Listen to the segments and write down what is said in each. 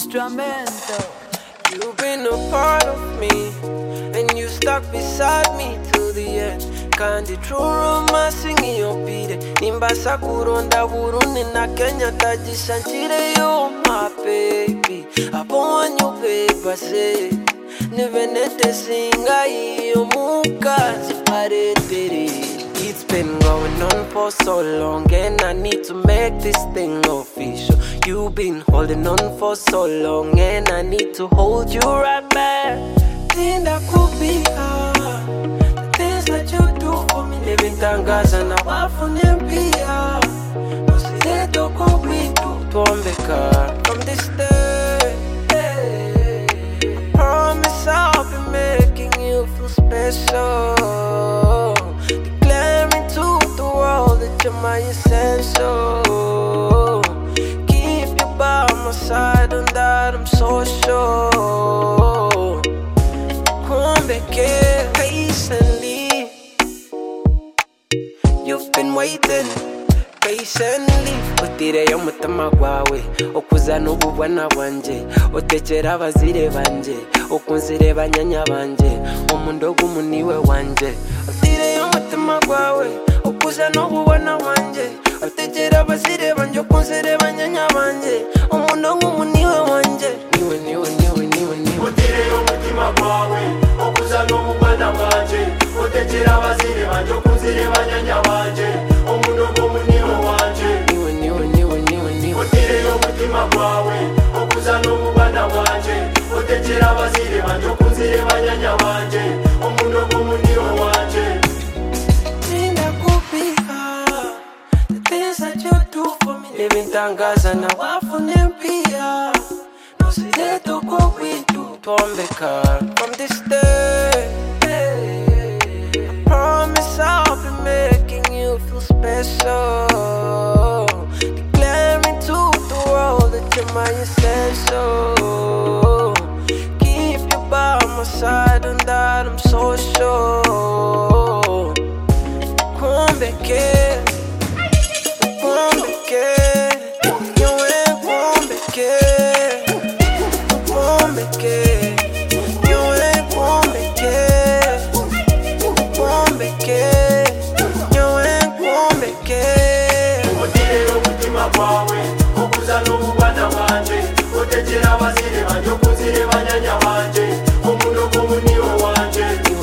instrumento. You've been a part of me, and you stuck beside me till the end. Kandi true romance ngiyopire nimbasa kuronda Burundi na Kenya tagishanjire yo my baby abonye ubebase nivenete singa iyo mukazi paretere. It's been going on for so long, and I need to make this thing official. You've been holding on for so long, and I need to hold you right back. Think that could be the things that you do for me. Living tangaza na wafu nempia Mosireto kubitu tuombeka. From this day, promise I'll be making you feel special, declaring to the world that you're my essential. Keep you by my side, and that I'm so sure. Come back here patiently. You've been waiting patiently. Utire yo mutima gwawe okuzana ububwana bwanje otekera abazire banje okunzire banyanya banje omundo gumuniwe wanje. Utire yo mutima gwawe okuzana ububwana bwanje otekera abazire banje okunzire banyanya banje omundo gumuniwe wanje. Niwe Utire yo mutima gwawe okuzana ububwana bwanje otekera abazire banje okunzire banyanya banje omundo gumuniwe wanje. Utire yo mutima gwawe okuzana ububwana bwanje otekera abazire banje okunzire banyanya banje omundo gumuniwe wanje. The things that you do for me. Living tangaza na wafu nempia Mosireto kubitu tuombeka. From this day, I promise I'll be making you feel special, declaring to the world that you're my essential. Keep you by my side, and that I'm so sure. Come back here, come back here. You ain't come back here, come back here. You ain't come back here, come back here. You ain't come back here. Utire yo mutima gwawe okuzana ububwana bwanje otekera abazire banje okunzire banyanya banje omundo gumuniwe wanje.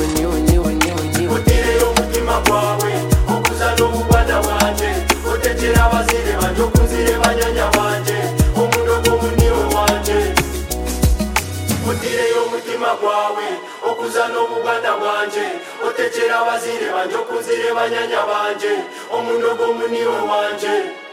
Utire yo mutima gwawe okuzana ububwana bwanje otekera abazire banje okunzire banyanya banje omundo gumuniwe wanje. Utire yo mutima gwawe okuzana ububwana bwanje otekera abazire banje okunzire banyanya banje omundo gumuniwe wanje.